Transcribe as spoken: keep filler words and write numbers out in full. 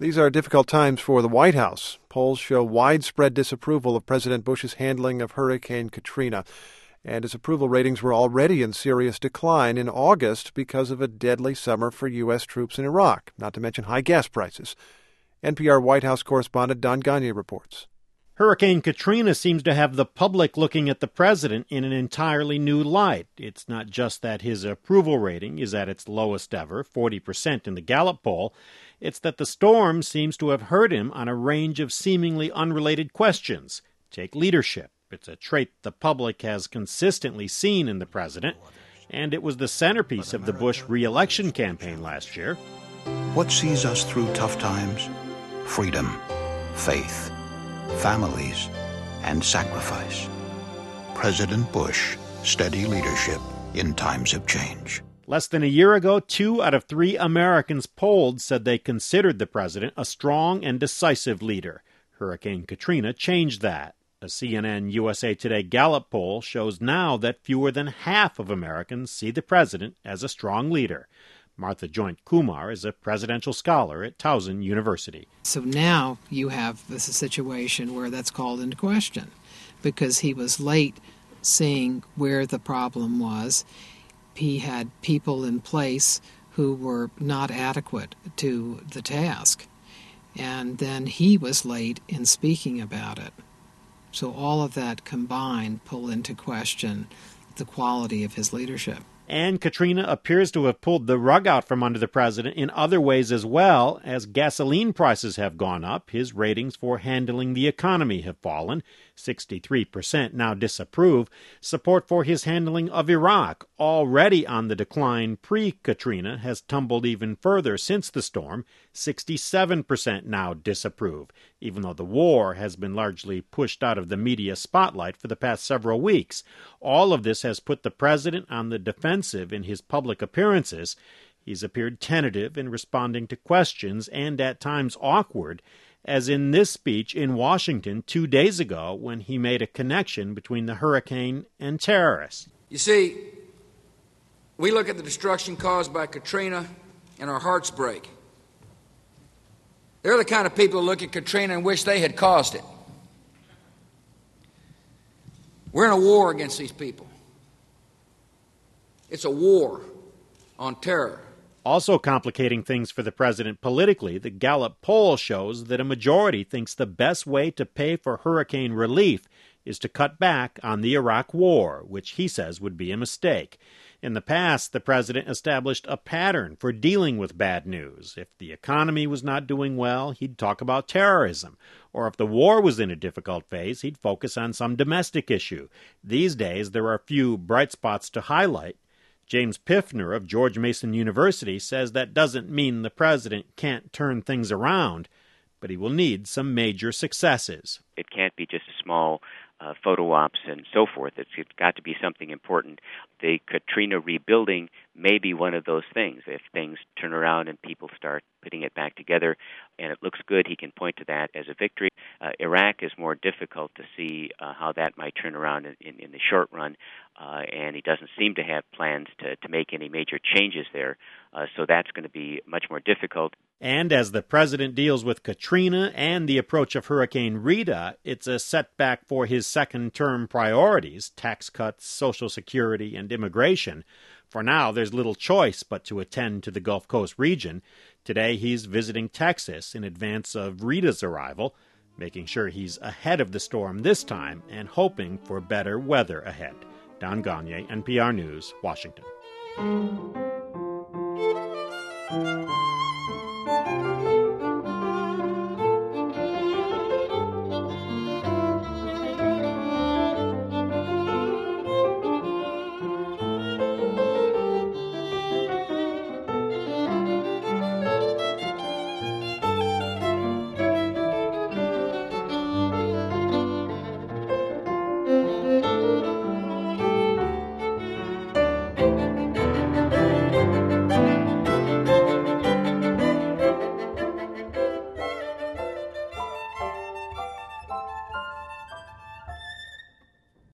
These are difficult times for the White House. Polls show widespread disapproval of President Bush's handling of Hurricane Katrina. And his approval ratings were already in serious decline in August because of a deadly summer for U S troops in Iraq, not to mention high gas prices. N P R White House correspondent Don Gonyea reports. Hurricane Katrina seems to have the public looking at the president in an entirely new light. It's not just that his approval rating is at its lowest ever, forty percent in the Gallup poll. It's that the storm seems to have hurt him on a range of seemingly unrelated questions. Take leadership. It's a trait the public has consistently seen in the president, and it was the centerpiece of the Bush re-election campaign last year. What sees us through tough times? Freedom, faith, families, and sacrifice. President Bush, steady leadership in times of change. Less than a year ago, two out of three Americans polled said they considered the president a strong and decisive leader. Hurricane Katrina changed that. A C N N U S A Today Gallup poll shows now that fewer than half of Americans see the president as a strong leader. Martha Joint Kumar is a presidential scholar at Towson University. So now you have this situation where that's called into question because he was late seeing where the problem was. He had people in place who were not adequate to the task. And then he was late in speaking about it. So all of that combined pull into question the quality of his leadership. And Katrina appears to have pulled the rug out from under the president in other ways as well. As gasoline prices have gone up, his ratings for handling the economy have fallen. sixty-three percent now disapprove. Support for his handling of Iraq, already on the decline pre-Katrina, has tumbled even further since the storm. sixty-seven percent now disapprove, even though the war has been largely pushed out of the media spotlight for the past several weeks. All of this has put the president on the defensive in his public appearances. He's appeared tentative in responding to questions and at times awkward, as in this speech in Washington two days ago when he made a connection between the hurricane and terrorists. You see, we look at the destruction caused by Katrina and our hearts break. They're the kind of people who look at Katrina and wish they had caused it. We're in a war against these people. It's a war on terror. Also complicating things for the president politically, the Gallup poll shows that a majority thinks the best way to pay for hurricane relief is to cut back on the Iraq war, which he says would be a mistake. In the past, the president established a pattern for dealing with bad news. If the economy was not doing well, he'd talk about terrorism. Or if the war was in a difficult phase, he'd focus on some domestic issue. These days, there are few bright spots to highlight. James Piffner of George Mason University says that doesn't mean the president can't turn things around, but he will need some major successes. It can't be just a small uh, photo ops and so forth. It's, it's got to be something important. The Katrina rebuilding may be one of those things. If things turn around and people start putting it back together and it looks good, he can point to that as a victory. Uh, Iraq is more difficult to see uh, how that might turn around in, in, in the short run, uh, and he doesn't seem to have plans to, to make any major changes there, uh, so that's going to be much more difficult. And as the president deals with Katrina and the approach of Hurricane Rita, it's a setback for his second-term priorities, tax cuts, Social Security, and immigration. For now, there's little choice but to attend to the Gulf Coast region. Today, he's visiting Texas in advance of Rita's arrival, making sure he's ahead of the storm this time and hoping for better weather ahead. Don Gonyea, N P R News, Washington.